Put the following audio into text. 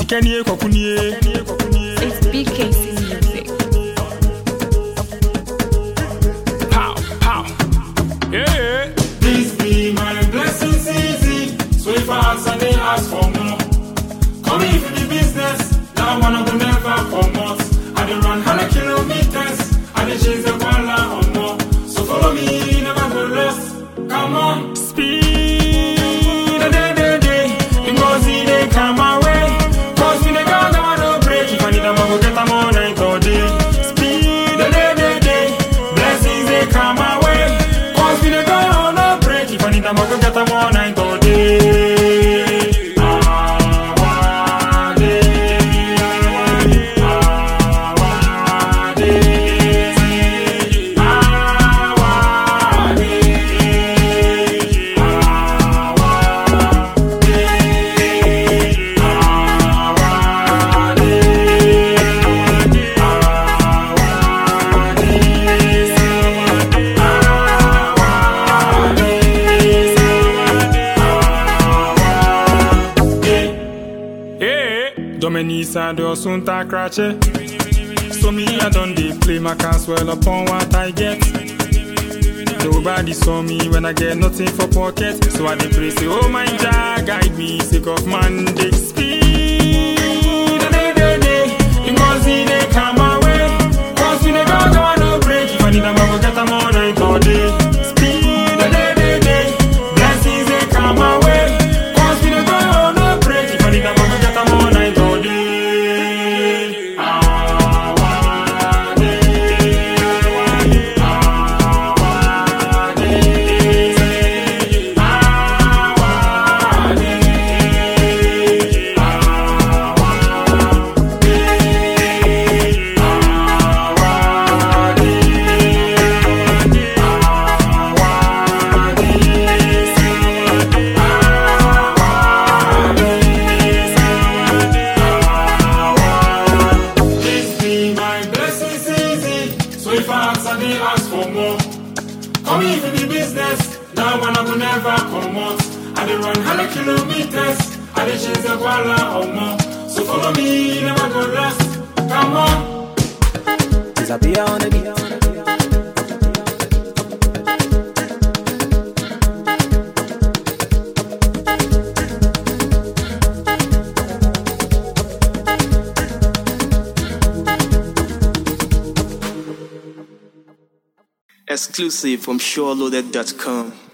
Sikenie kokunie. It's BKC Music. Pow, pow. Yeah. This be my blessing season. So if I ask and they ask for more, come in for the business. That one I will never come out. I dey run 100 kilometers. I dey chase the walla or more. So follow me, never go lost. Come on, Speed. because he dey come my way. Cause me the girl that I no break. If I need them, I go get them all night all day. Speed. Blessings they come my way. Cause me the girl I no break. If I need them, I go get them all night all day. Domenisa do sunta crache. So me I don't dey play my cards well upon what I get. Nobody saw me when I get nothing for pocket. So I dey pray say, oh my Jah, guide me, sick of Monday. Speed. Because he dey come my way. Cause we dey go I no break. If I need them, I go get them all night all day. Speed. Blessings they come my way. Cause we dey go I no break. If I need them, I go get them all night all day. So if I ask and they ask for more, come in for the business. That one I will never come out. I dey run 100 kilometers. I dey chase the walla or more. So follow me, never go lost. Come on. Disappear on the beat. Exclusive from SureLoaded.com.